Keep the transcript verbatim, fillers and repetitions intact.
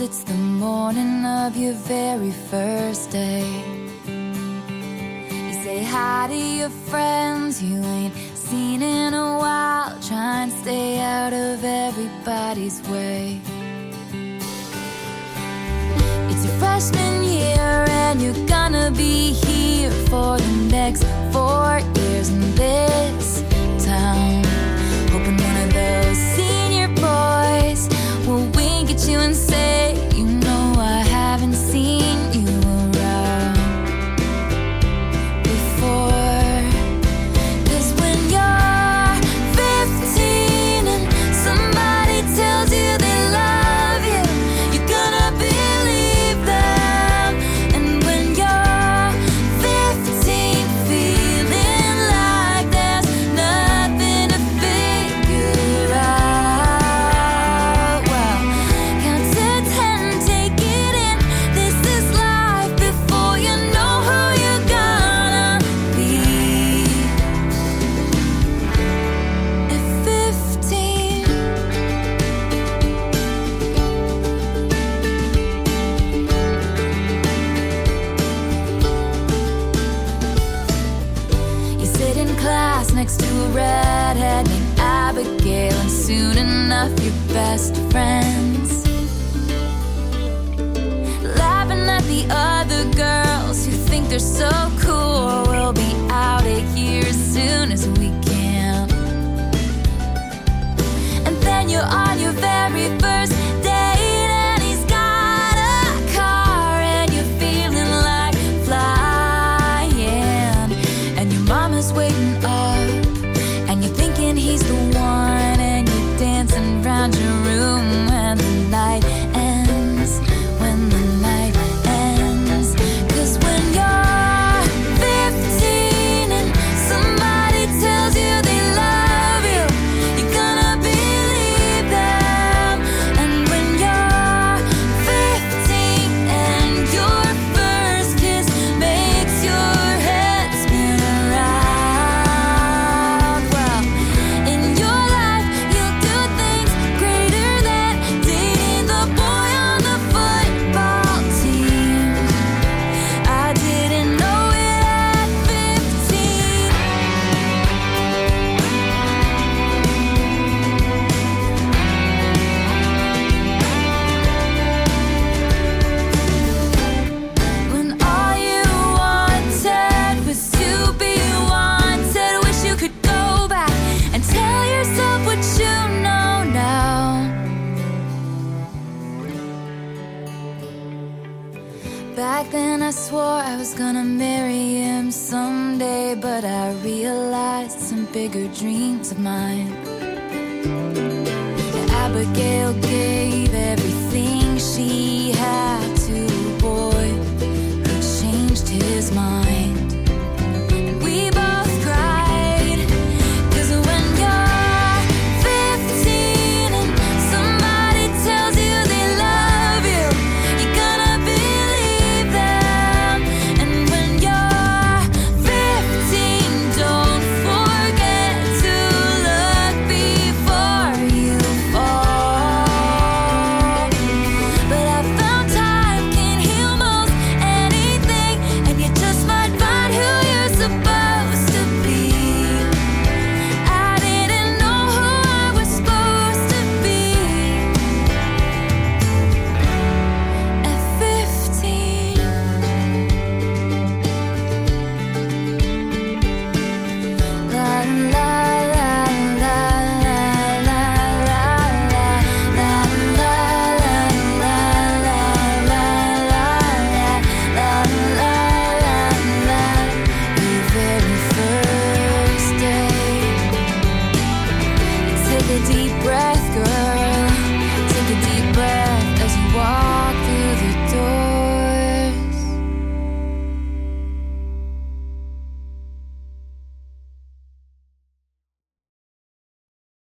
it's the morning of your very first day. You say hi to your friends you ain't seen in a while. Try and stay out of everybody's way. It's your freshman year and you're gonna be here for the next four years in this town. Hoping one of those senior boys will wink at you and say, you know I haven't seen you around before. 'Cause when you're fifteen and somebody tells you they love you, you're gonna believe them. And when you're fifteen, feeling like there's nothing to figure out, well, count to ten, take it in. This is life before you know who you're gonna be. At fifteen, you sit in class next to a redhead named Abigail, and soon enough you're best friends. Laughing at the other girls who think they're so cool. We'll be out of here as soon as we can. And then you're on your very first date and he's got a car and you're feeling like flying. And your mama's waiting up and you're thinking he's the one, and you're dancing around your room when the night ends, when the night ends. 'Cause when you're fifteen and somebody tells you they love you, you're gonna believe them. And when you're fifteen and your first kiss makes your head spin around, well, in your life you'll do things greater than dating the boy on the football team. I didn't know it at fifteen. When all you wanted was to be wanted, wish you could go back and tell yourself what you know now. Back then I swore I was gonna marry him someday, but I realized some bigger dreams of mine. Abigail gave everything she